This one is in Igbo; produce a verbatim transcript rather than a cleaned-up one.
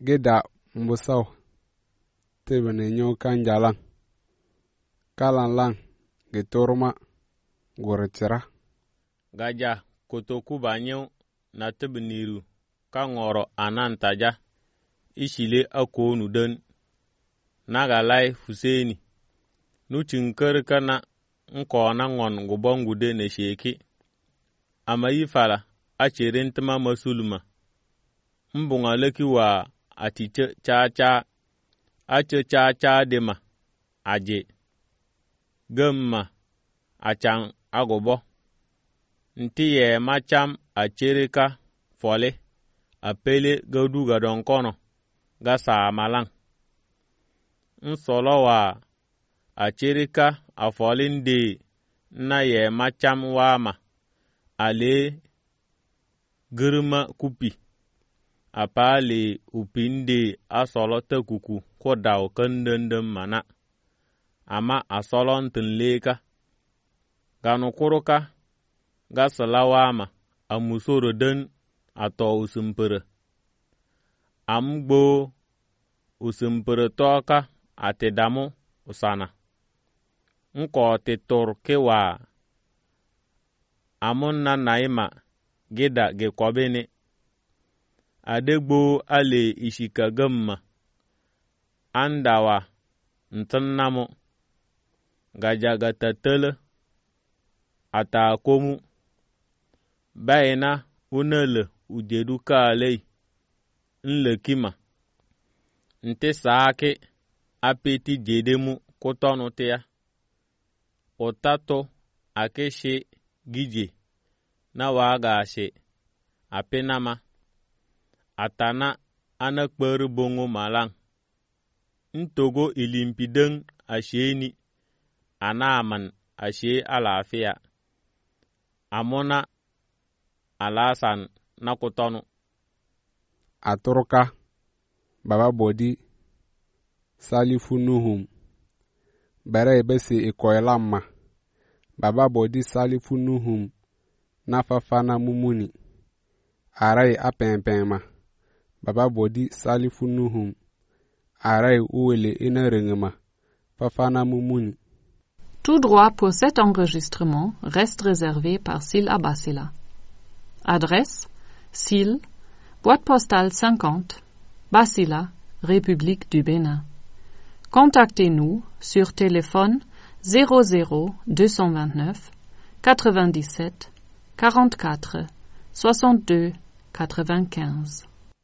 geda mbusau tebene nyo kanjalang kalan lang getorma goretira gaja kotoku banyo na tebeniru ka ngoro anantaja ishile akonu den nagalai Husaini nu chinkar kana nkona ngon gubongu de ne sheki amayi fala a cirin tuma masulma mbunga leki wa atice cha cha a ce cha cha de ma aje gamma a can agobo nti ye macham a cirika fole a pele gadu gadon kono ga sa malang nsolo wa a cirika a folin de na ye macham wama ale girma kupi a pale upinde a solo ta kuku ko daw kandandam mana ama a solon tinleka ganu kuruka ga salawama a musoro den a to usumpere amgbo usumpere toka a te damu usana nko te torkewa amun na naima gida ge kobene adegbo ale ishika gamma andawa ntannamo gajaga tatele ata komu bayina unele ujeduka alei nlekima nte saake apeti jedemu kotonu tea otato akeshe gije na waga ashe apenama atana anakperu bongo malang ntogo ilimpideng asheni anaman ashe alafia amona alasan nakotonu aturuka baba bodi salifunuhum bare bese ikoylamma baba bodi salifunuhum nafafana mumuni arai apempema baba bodi salifunuhum arai uwele inerengema fafana mumuni. Tout droit pour cet enregistrement reste réservé par Sil Abasila. Adresse Sil, boîte postale cinquante, Basila, République du Bénin. Contactez-nous sur téléphone zéro zéro deux cent vingt-neuf quatre-vingt-dix-sept quarante-quatre soixante-deux quatre-vingt-quinze.